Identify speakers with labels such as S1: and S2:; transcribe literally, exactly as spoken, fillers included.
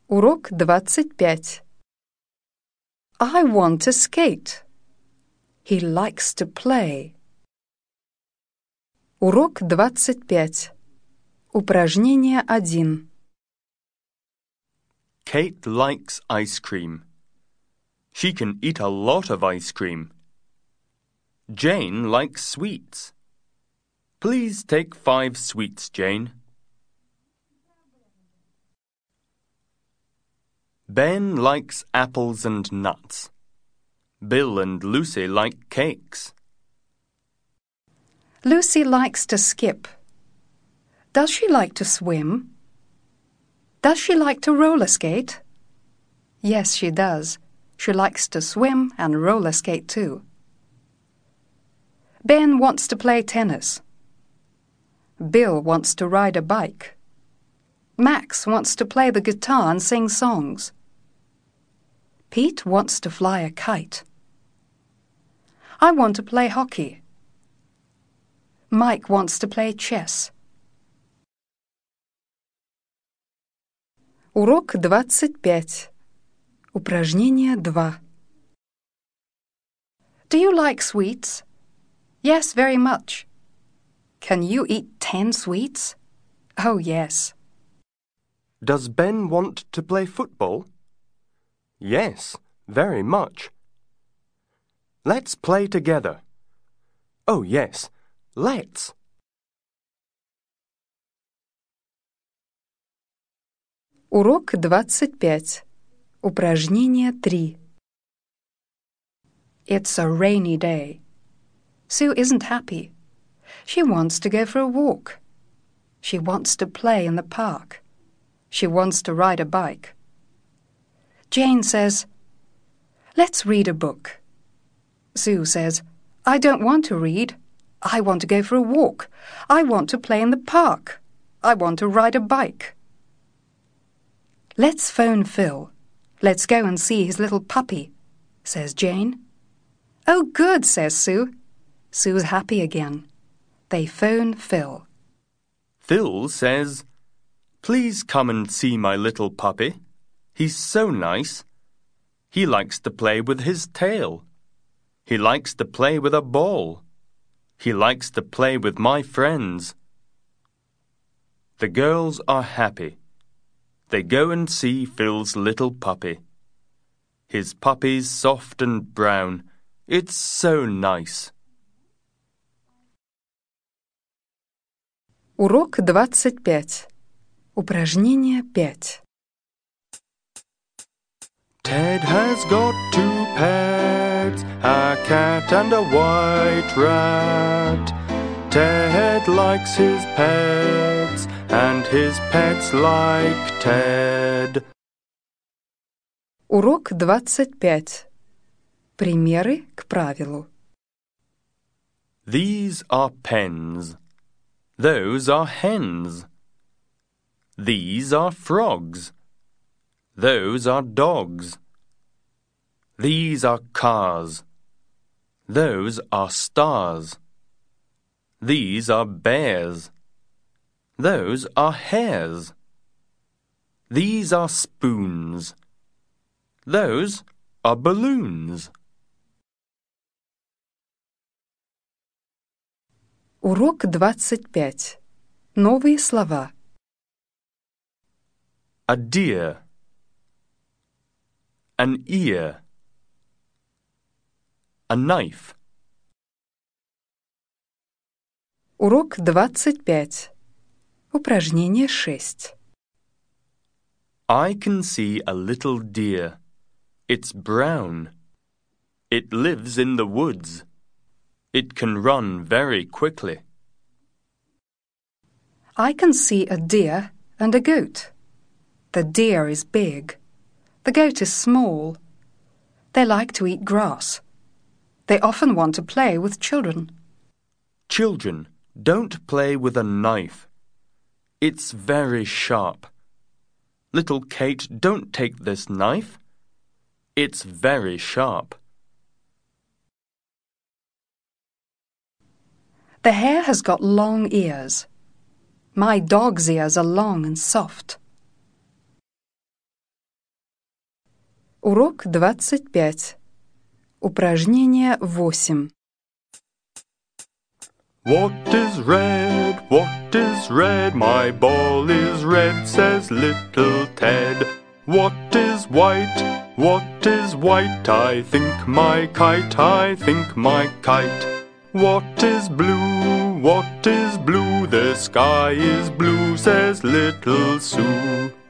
S1: Урок двадцать пять. I want to skate. He likes to play. Урок двадцать пять. Упражнение один.
S2: Kate likes ice cream. She can eat a lot of ice cream. Jane likes sweets. Please take five sweets, Jane. Ben likes apples and nuts. Bill and Lucy like cakes.
S1: Lucy likes to skip. Does she like to swim? Does she like to roller skate? Yes, she does. She likes to swim and roller skate too. Ben wants to play tennis. Bill wants to ride a bike. Max wants to play the guitar and sing songs. Pete wants to fly a kite. I want to play hockey. Mike wants to play chess. Урок двадцать пять. Упражнение два. Do you like sweets? Yes, very much. Can you eat ten sweets? Oh, yes.
S2: Does Ben want to play football? Yes, very much. Let's play together. Oh, yes, let's.
S1: Урок двадцать пять. Упражнение три. It's a rainy day. Sue isn't happy. She wants to go for a walk. She wants to play in the park. She wants to ride a bike. Jane says, "Let's read a book." Sue says, "I don't want to read. I want to go for a walk. I want to play in the park. I want to ride a bike." "Let's phone Phil. Let's go and see his little puppy," says Jane. "Oh, good," says Sue. Sue's happy again. They phone Phil.
S2: Phil says, "Please come and see my little puppy. He's so nice. He likes to play with his tail. He likes to play with a ball. He likes to play with my friends." The girls are happy. They go and see Phil's little puppy. His puppy's soft and brown. It's so nice.
S1: Урок двадцать пять. Упражнение пять.
S2: Ted has got two pets, a cat and a white rat. Ted likes his pets, and his pets like Ted.
S1: Урок двадцать пять. Примеры к правилу.
S2: These are pens. Those are hens. These are frogs. Those are dogs. These are cars. Those are stars. These are bears. Those are hares. These are spoons. Those are balloons.
S1: Урок двадцать пять. Новые слова.
S2: A deer. An ear. A knife.
S1: Урок двадцать пять. Упражнение шесть.
S2: I can see a little deer. It's brown. It lives in the woods. It can run very quickly.
S1: I can see a deer and a goat. The deer is big. The goat is small. They like to eat grass. They often want to play with children.
S2: Children, don't play with a knife. It's very sharp. Little Kate, don't take this knife. It's very sharp.
S1: The hare has got long ears. My dog's ears are long and soft. Урок двадцать пять. Упражнение восемь.
S2: What is red? What is red? My ball is red, says little Ted. What is white? What is white? I think my kite, I think my kite. What is blue? What is blue? The sky is blue, says little Sue.